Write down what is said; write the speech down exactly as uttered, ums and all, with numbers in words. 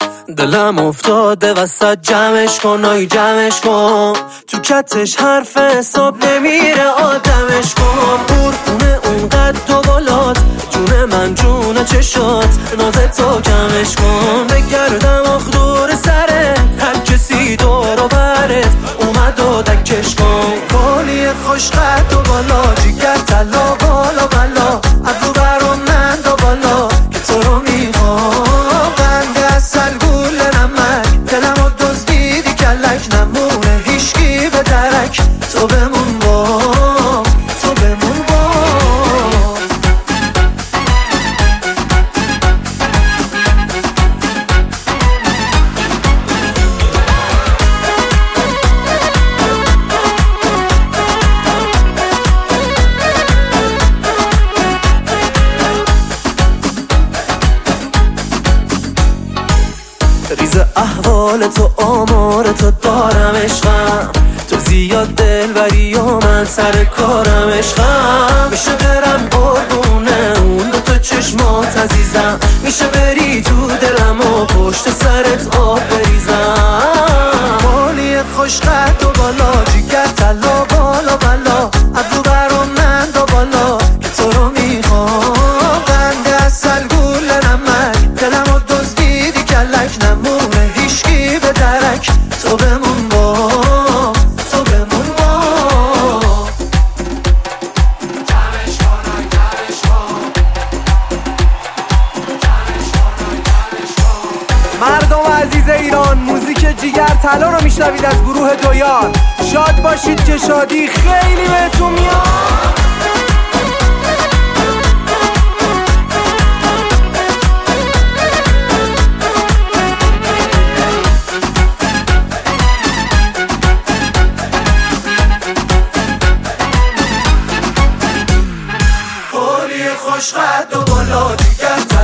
دلم افتاده وسط جمعش کن آی جمعش کن، تو کتش حرف حساب نمیره آدمش کن. قربونه اون قد و بالات، جون من جون چشات، ناز تو کمش کن. بگردم آخ دور سرت، هر کسی دور و برت اومد و دکش کن. کالی خوش قد و بالا، جیگر طلا بالا بالا، ابرو برام نند و بالا که تو رو میخوام. قند اصل گول نمک، دلمو دزدیدی کلک، نمونه هیشگی به درک. تو بمون با تو بمون با ریز احوال تو آمار تو دارم عشقم، تو زیاد دلبری و من سر کارم عشقم. میشه برم قربونه اون دو تا چشمات عزیزم، میشه بری تو دلم و پشت سرت آب بریزم. مالی خوش قد و بالا، جیگر طلا بالا بالا، ابرو برام نند و بالا که تو رو میخوام. قند اصل گول نمک، دلمو دزدیدی کلک، نمونه هیشگی به درک. تو بمون با تو بمون با جمعش کن آی جمعش کن، جمعش کن آی جمعش کن. مردم عزیز ایران، موزیک جیگر طلا رو میشنوید از گروه دویار. شاد باشید که شادی خیلی بهتون میاد. خوش قد و بالا، دیگر